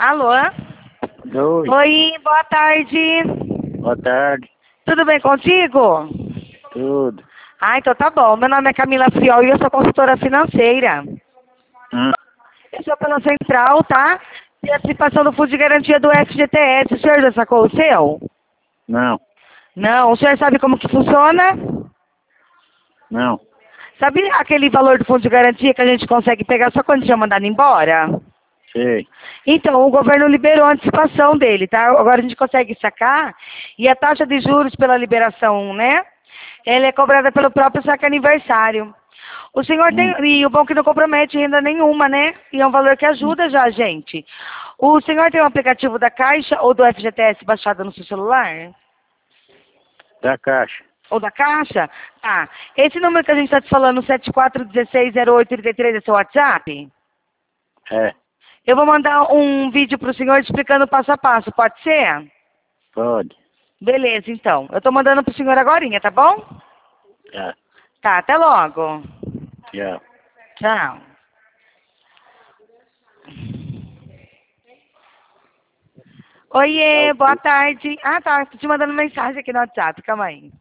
Alô? Oi, Oi, boa tarde. boa tarde, Tudo bem contigo? tudo. Ah, então tá bom. Meu nome é Camila Friol e eu sou consultora financeira. Hum, Eu sou pela Central, tá? E a participação do Fundo de Garantia do FGTS. O senhor já sacou o seu? não, Não. O senhor sabe como que funciona? não, Sabe aquele valor do Fundo de Garantia que a gente consegue pegar só quando tinha mandado embora? sei. Então, o governo liberou a antecipação dele, tá? Agora a gente consegue sacar e a taxa de juros pela liberação, né? Ela é cobrada pelo próprio saque aniversário. O senhor tem, Hum, e o bom que não compromete renda nenhuma, né? E é um valor que hum, ajuda já a gente. O senhor tem um aplicativo da Caixa ou do FGTS baixado no seu celular? da Caixa. Ou da Caixa? Tá. Esse número que a gente está te falando, 74160833, é seu WhatsApp? É, Eu vou mandar um vídeo para o senhor explicando passo a passo, pode ser? pode. Beleza, então. Eu estou mandando para o senhor agorinha, tá bom? Tá, Tá, até logo. tchau. Tchau. Oiê, Tchau. boa tarde. Ah, tá, tô te mandando mensagem aqui no WhatsApp, calma aí.